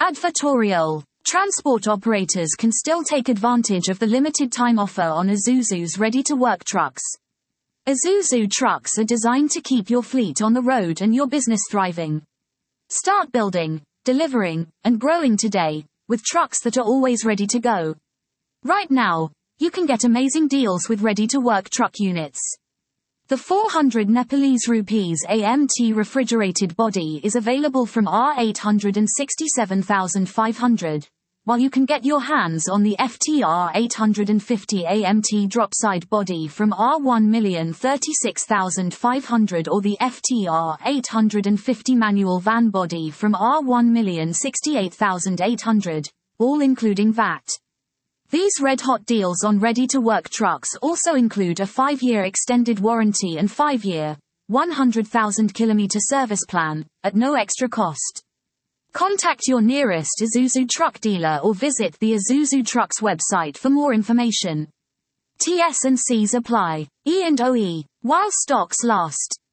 Advertorial. Transport operators can still take advantage of the limited time offer on Isuzu's ready-to-work trucks. Isuzu trucks are designed to keep your fleet on the road and your business thriving. Start building, delivering, and growing today, with trucks that are always ready to go. Right now, you can get amazing deals with ready-to-work truck units. The 400 Nepalese rupees AMT refrigerated body is available from R867,500, while you can get your hands on the FTR 850 AMT dropside body from R1,036,500 or the FTR 850 manual van body from R1,068,800, all including VAT. These red-hot deals on ready-to-work trucks also include a 5-year extended warranty and 5-year, 100,000-kilometer service plan, at no extra cost. Contact your nearest Isuzu truck dealer or visit the Isuzu Trucks website for more information. Ts&Cs apply. E&OE. While stocks last.